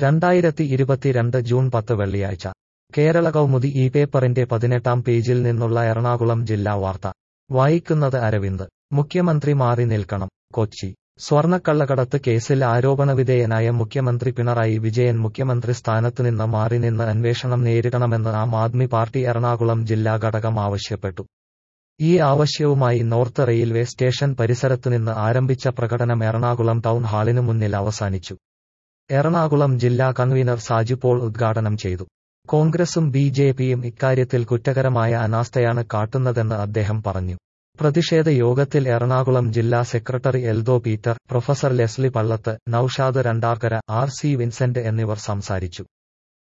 2022 June 10 വെള്ളിയാഴ്ച കേരള കൗമുദി ഈ പേപ്പറിന്റെ 18-ാം പേജിൽ നിന്നുള്ള എറണാകുളം ജില്ലാ വാർത്ത വായിക്കുന്നത് അരവിന്ദ്. മുഖ്യമന്ത്രി മാറി നിൽക്കണം. കൊച്ചി സ്വർണ്ണക്കള്ളക്കടത്ത് കേസിൽ ആരോപണവിധേയനായ മുഖ്യമന്ത്രി പിണറായി വിജയൻ മുഖ്യമന്ത്രി സ്ഥാനത്തുനിന്ന് മാറി നിന്ന് അന്വേഷണം നേരിടണമെന്ന് ആം ആദ്മി പാർട്ടി എറണാകുളം ജില്ലാ ഘടകം ആവശ്യപ്പെട്ടു. ഈ ആവശ്യവുമായി നോർത്ത് റെയിൽവേ സ്റ്റേഷൻ പരിസരത്തുനിന്ന് ആരംഭിച്ച പ്രകടനം എറണാകുളം ടൗൺ ഹാളിനു മുന്നിൽ അവസാനിച്ചു. എറണാകുളം ജില്ലാ കൺവീനർ സാജു പോൾ ഉദ്ഘാടനം ചെയ്തു. കോൺഗ്രസും ബി.ജെ.പിയും ഇക്കാര്യത്തിൽ കുറ്റകരമായ അനാസ്ഥയാണ് കാട്ടുന്നതെന്ന് അദ്ദേഹം പറഞ്ഞു. പ്രതിഷേധ യോഗത്തിൽ എറണാകുളം ജില്ലാ secretary Eldho Peter, professor Leslie Pallath, Noushad Randarkara, R C. Vincent എന്നിവർ സംസാരിച്ചു.